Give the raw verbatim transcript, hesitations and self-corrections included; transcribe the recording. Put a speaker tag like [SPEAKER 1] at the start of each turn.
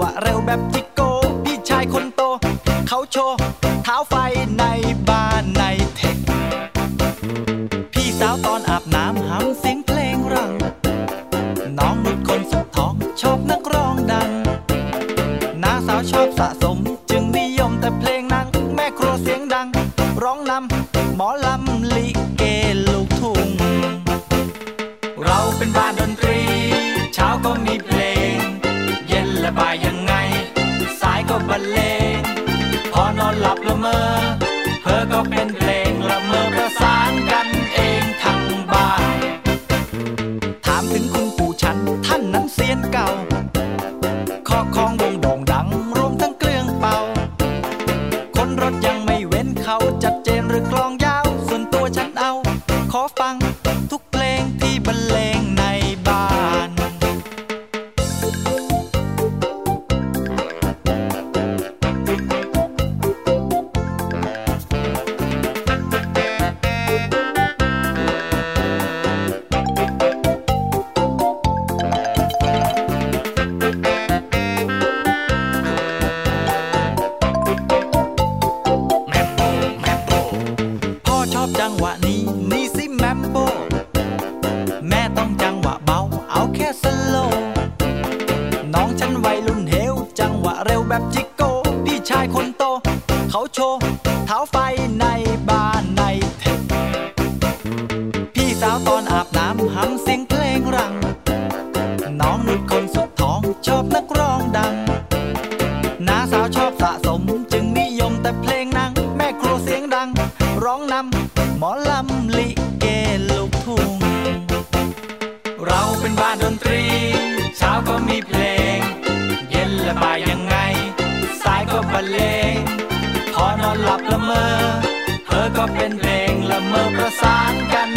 [SPEAKER 1] วะเร็วแบบจิโก้พี่ชายคนโตเขาโชว์เท้าไฟในบ้านในเทคพี่สาวตอนอาบน้ำหำเสียงเพลงรังน้องนุชคนสุดท้องชอบนักร้องดังน้าสาวชอบสะสมจึงนิยมแต่เพลงนั้นแม่ครัวเสียงดังร้องนำหมอลำลิเกลูกทุ่งเราเป็นบ้านดนตรีเช้าก็มีเพลงเย็นและบ่ายยังไงสายก็บรรเลงพอนอนหลับละเมอเพ้อก็เป็นเพลงละเมอประสานกันเองทั้งบ้านถามถึงคุณปู่ฉันท่านนั้นเซียนเก่าข้อคองวงโด่งดังรวมทั้งเครื่องเป่าคนรถยังไม่เว้นเขาจัดเจนหรือกลองยาวส่วนตัวฉันเอาขอฟังทุกเพลงที่บรรเลงในบ้านจังหวะนี้นี่สิแมมโบแม่ต้องจังหวะเบาเอาแค่สโลว์น้องฉันวัยรุ่นเฮลจังหวะเร็วแบบจิโก้พี่ชายคนโตเขาโชว์เท้าไฟในบ้านในเทคพี่สาวตอนอาบน้ำหำเสียงเพลงรังน้องนุชคนสุดท้องชอบนักร้องดังน้าสาวชอบสะสมจึงนิยมแต่เพลงนังแม่ครัวเสียงดังร้องนำหมอลำลิเกลูกทุ่งเราเป็นบ้านดนตรีเช้าก็มีเพลงเย็นและบ่ายยังไงสายก็บรรเลงพอนอนหลับละเมอเพ้อก็เป็นเพลงละเมอประสานกัน